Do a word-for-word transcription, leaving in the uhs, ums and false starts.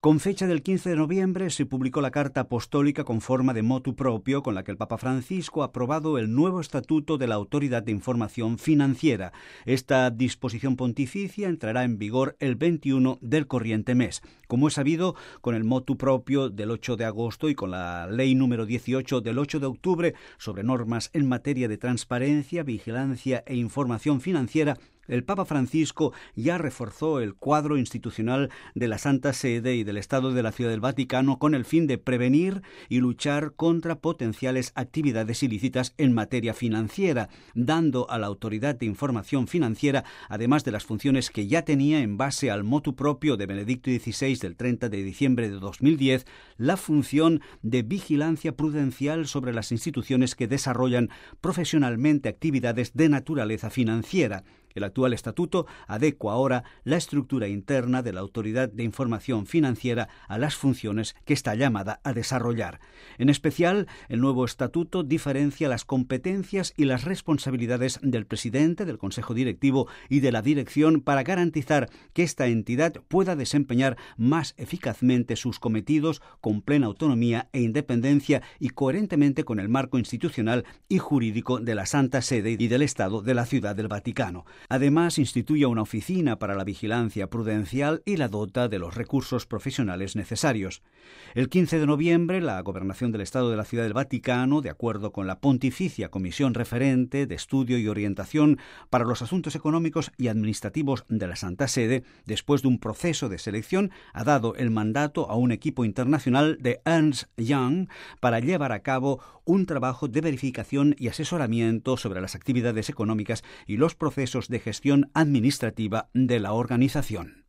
Con fecha del quince de noviembre se publicó la carta apostólica con forma de motu propio con la que el Papa Francisco ha aprobado el nuevo estatuto de la Autoridad de Información Financiera. Esta disposición pontificia entrará en vigor el veintiuno del corriente mes. Como es sabido, con el motu propio del ocho de agosto y con la ley número dieciocho del ocho de octubre sobre normas en materia de transparencia, vigilancia e información financiera, el Papa Francisco ya reforzó el cuadro institucional de la Santa Sede y del Estado de la Ciudad del Vaticano con el fin de prevenir y luchar contra potenciales actividades ilícitas en materia financiera, dando a la Autoridad de Información Financiera, además de las funciones que ya tenía en base al motu propio de Benedicto dieciséis del treinta de diciembre de dos mil diez, la función de vigilancia prudencial sobre las instituciones que desarrollan profesionalmente actividades de naturaleza financiera. El actual estatuto adecua ahora la estructura interna de la Autoridad de Información Financiera a las funciones que está llamada a desarrollar. En especial, el nuevo estatuto diferencia las competencias y las responsabilidades del presidente, del Consejo Directivo y de la dirección para garantizar que esta entidad pueda desempeñar más eficazmente sus cometidos con plena autonomía e independencia y coherentemente con el marco institucional y jurídico de la Santa Sede y del Estado de la Ciudad del Vaticano. Además, instituye una oficina para la vigilancia prudencial y la dota de los recursos profesionales necesarios. El quince de noviembre, la Gobernación del Estado de la Ciudad del Vaticano, de acuerdo con la Pontificia Comisión Referente de Estudio y Orientación para los Asuntos Económicos y Administrativos de la Santa Sede, después de un proceso de selección, ha dado el mandato a un equipo internacional de Ernst Young para llevar a cabo un trabajo de verificación y asesoramiento sobre las actividades económicas y los procesos de gestión administrativa de la organización.